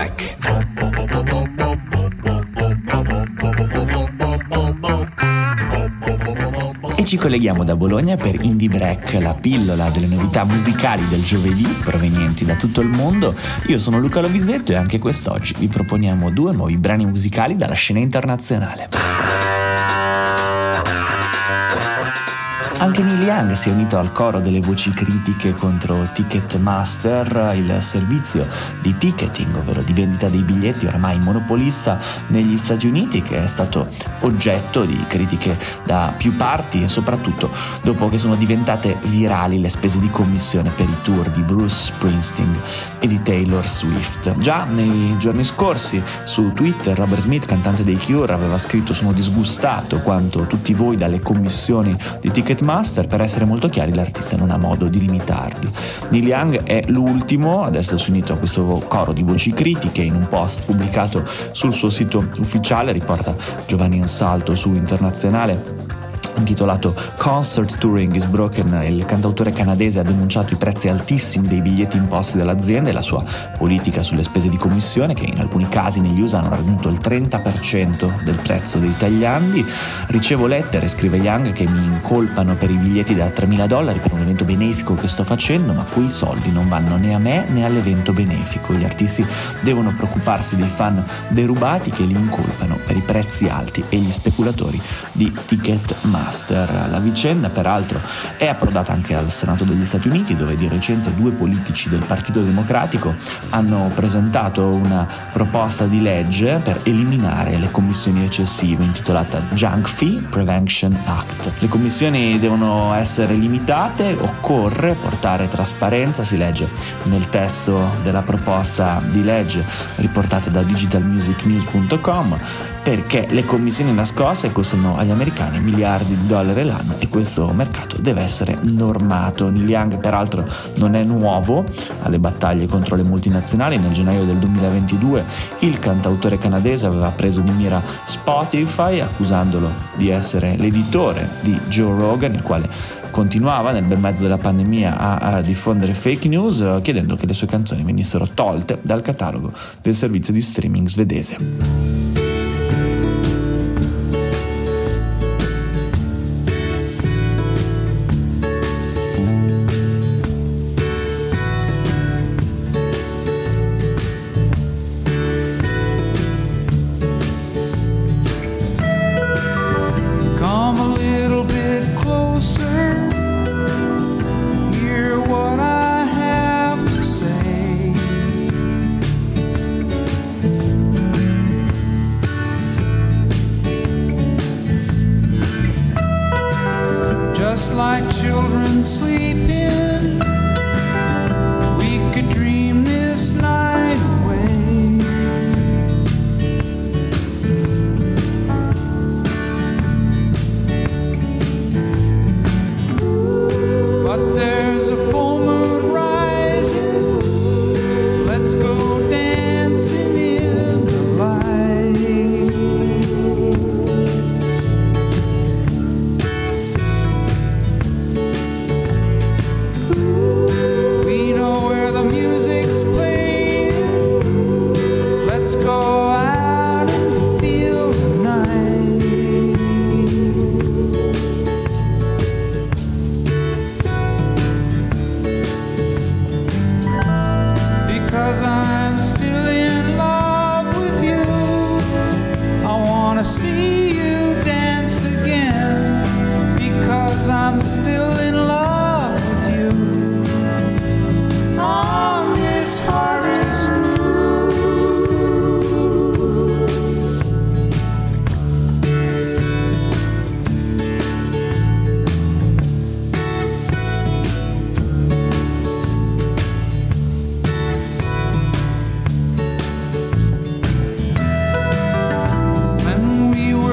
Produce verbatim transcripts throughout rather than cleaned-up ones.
Break. E ci colleghiamo da Bologna per Indie Break, la pillola delle novità musicali del giovedì provenienti da tutto il mondo. Io sono Luca Lovisetto e anche quest'oggi vi proponiamo due nuovi brani musicali dalla scena internazionale. Anche Neil Young si è unito al coro delle voci critiche contro Ticketmaster, il servizio di ticketing, ovvero di vendita dei biglietti oramai monopolista negli Stati Uniti, che è stato oggetto di critiche da più parti e soprattutto dopo che sono diventate virali le spese di commissione per i tour di Bruce Springsteen e di Taylor Swift. Già nei giorni scorsi su Twitter Robert Smith, cantante dei Cure, aveva scritto: sono disgustato quanto tutti voi dalle commissioni di Ticketmaster. Per essere molto chiari, l'artista non ha modo di limitarli. Neil Young è l'ultimo ad essersi unito a questo coro di voci critiche. In un post pubblicato sul suo sito ufficiale, riporta Giovanni Ansalto su Internazionale, intitolato Concert Touring is Broken, il cantautore canadese ha denunciato i prezzi altissimi dei biglietti imposti dall'azienda e la sua politica sulle spese di commissione, che in alcuni casi negli U S A hanno raggiunto il trenta per cento del prezzo dei tagliandi. Ricevo lettere, scrive Young, che mi incolpano per i biglietti da tremila dollari per un evento benefico che sto facendo, ma quei soldi non vanno né a me né all'evento benefico. Gli artisti devono preoccuparsi dei fan derubati che li incolpano per i prezzi alti e gli speculatori di Ticketmaster. La vicenda peraltro è approdata anche al Senato degli Stati Uniti, dove di recente due politici del Partito Democratico hanno presentato una proposta di legge per eliminare le commissioni eccessive, intitolata Junk Fee Prevention Act. Le commissioni devono essere limitate, occorre portare trasparenza, si legge nel testo della proposta di legge riportata da digital music news punto com, perché le commissioni nascoste costano agli americani miliardi di dollari l'anno e questo mercato deve essere normato. Neil Young peraltro non è nuovo alle battaglie contro le multinazionali. Nel gennaio del duemilaventidue il cantautore canadese aveva preso di mira Spotify, accusandolo di essere l'editore di Joe Rogan, il quale continuava nel bel mezzo della pandemia a, a diffondere fake news, chiedendo che le sue canzoni venissero tolte dal catalogo del servizio di streaming svedese. Just like children sleeping, we could dream this night away. But there's a full moon rising, let's go dancing in the light. We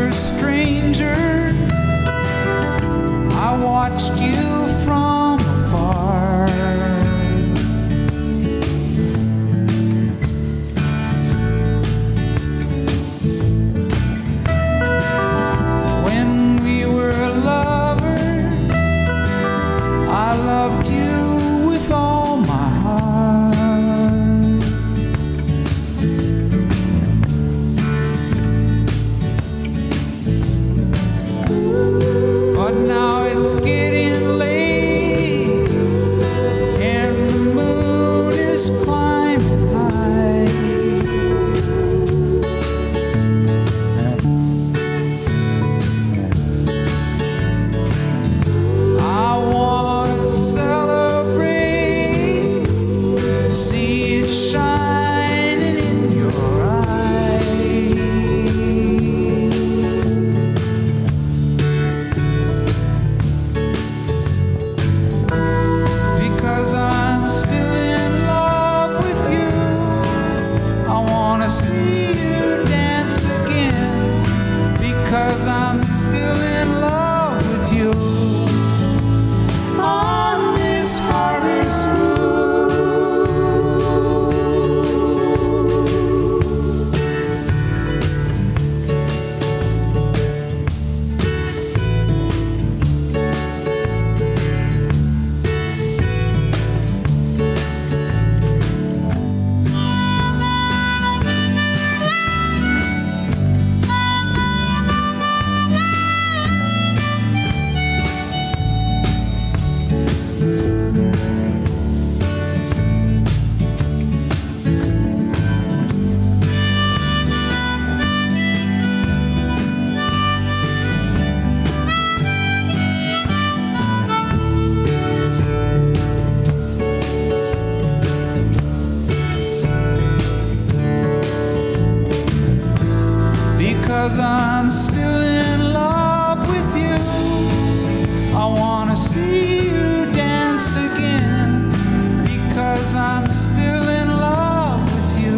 because I'm still in love with you. I wanna see you dance again because I'm still in love with you.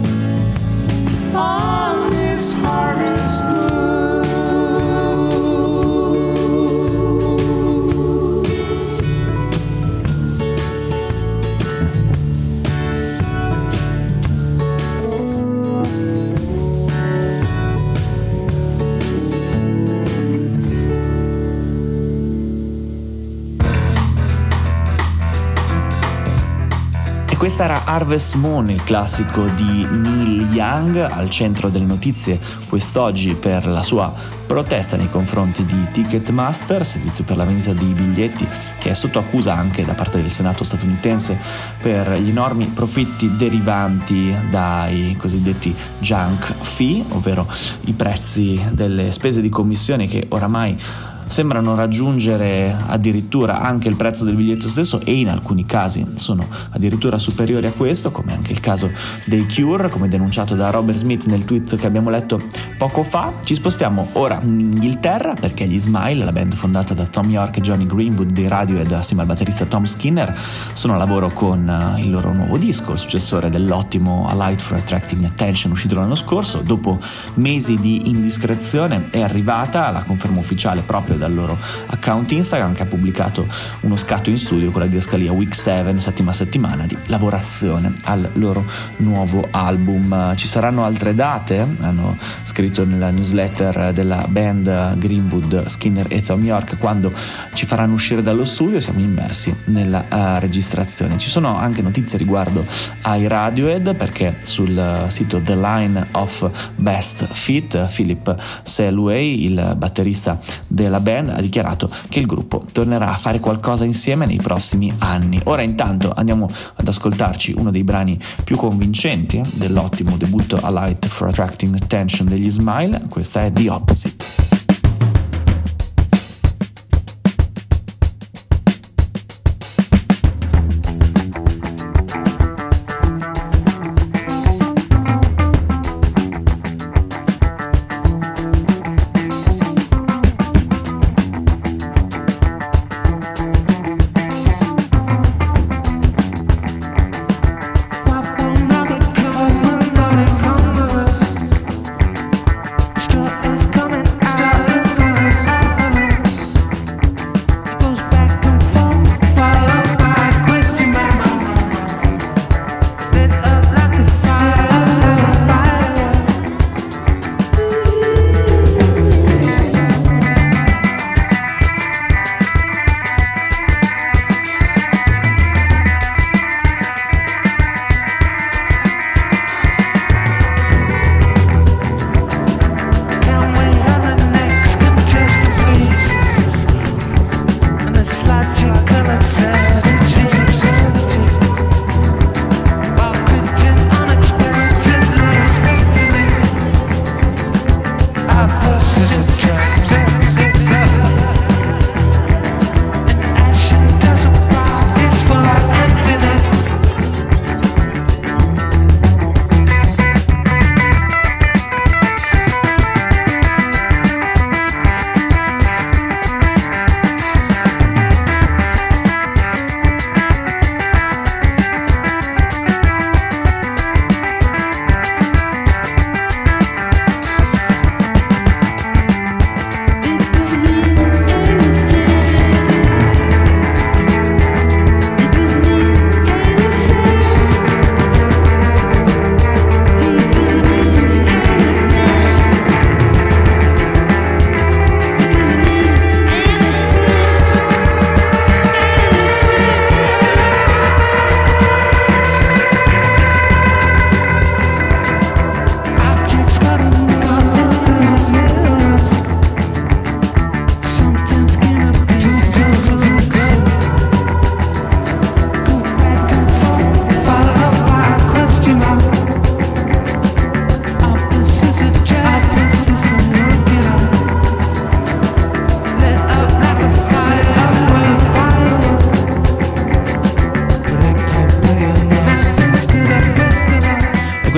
On this harvest moon. Questa era Harvest Moon, il classico di Neil Young, al centro delle notizie quest'oggi per la sua protesta nei confronti di Ticketmaster, servizio per la vendita dei biglietti che è sotto accusa anche da parte del Senato statunitense per gli enormi profitti derivanti dai cosiddetti junk fee, ovvero i prezzi delle spese di commissione che oramai sembrano raggiungere addirittura anche il prezzo del biglietto stesso e in alcuni casi sono addirittura superiori a questo, come anche il caso dei Cure, come denunciato da Robert Smith nel tweet che abbiamo letto poco fa. Ci spostiamo ora in Inghilterra perché gli Smile, la band fondata da Thom Yorke e Johnny Greenwood dei Radiohead assieme al batterista Tom Skinner, sono a lavoro con il loro nuovo disco, il successore dell'ottimo A Light for Attracting Attention uscito l'anno scorso. Dopo mesi di indiscrezione è arrivata la conferma ufficiale proprio dal loro account Instagram, che ha pubblicato uno scatto in studio con la didascalia Week sette, settima settimana di lavorazione al loro nuovo album. Ci saranno altre date, hanno scritto nella newsletter della band Greenwood, Skinner e Thom Yorke, quando ci faranno uscire dallo studio. Siamo immersi nella uh, registrazione. Ci sono anche notizie riguardo ai Radiohead, perché sul sito The Line of Best Fit Philip Selway, il batterista della band, ha dichiarato che il gruppo tornerà a fare qualcosa insieme nei prossimi anni. Ora intanto andiamo ad ascoltarci uno dei brani più convincenti dell'ottimo debutto A Light for Attracting Attention degli Smile. Questa è The Opposite. Coming out.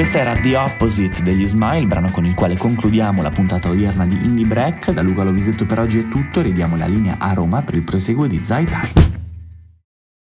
Questa era The Opposite degli Smile, brano con il quale concludiamo la puntata odierna di Indie Break. Da Luca Lovisetto per oggi è tutto, ridiamo la linea a Roma per il proseguo di Zai Tai.